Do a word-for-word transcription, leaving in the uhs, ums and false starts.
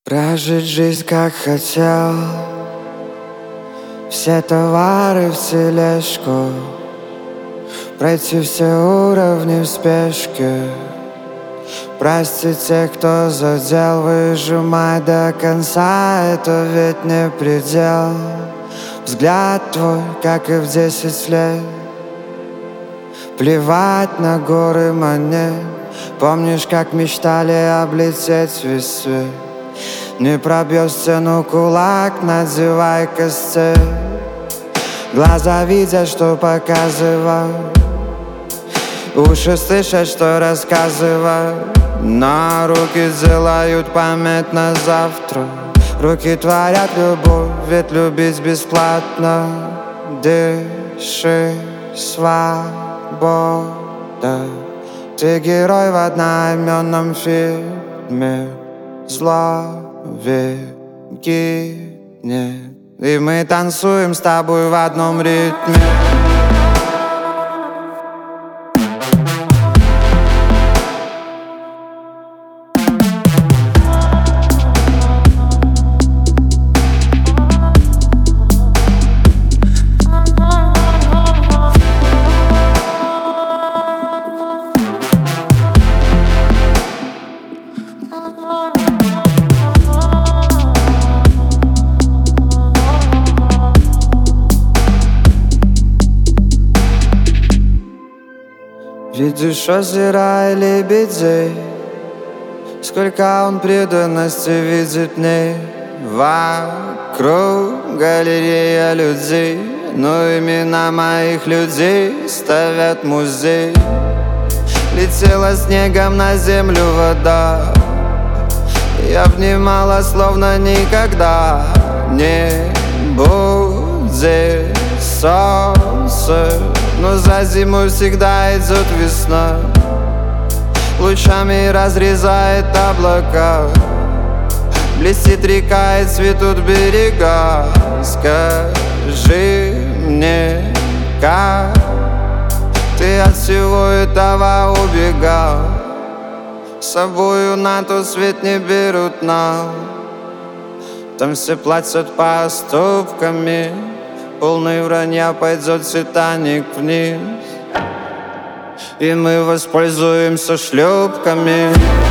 Прожить жизнь как хотел, все товары в тележку, пройти все уровни в спешке. Прости тех, кто задел, выжимай до конца, это ведь не предел. Взгляд твой, как и в десять лет, плевать на горы монет. Помнишь, как мечтали облететь весь свет? Не пробьешь стену кулак, надевай костыль. Глаза видят, что показывают, уши слышат, что рассказывают, но руки делают память на завтра. Руки творят любовь, ведь любить бесплатно. Дыши, свобода. Ты герой в одноименном фильме. Зло гибнет, и мы танцуем с тобой в одном ритме. Видишь озера и лебедей, сколько он преданности видит в ней. Вокруг галерея людей, но имена моих людей ставят музей. Летела снегом на землю вода, я внимала словно никогда. Не будет солнца, но за зиму всегда идет весна, лучами разрезает облака. Блестит река и цветут берега. Скажи мне, как ты от всего этого убегал? С собою на тот свет не берут нам, там все платят поступками. Полный вранья пойдет Титаник вниз, и мы воспользуемся шлюпками.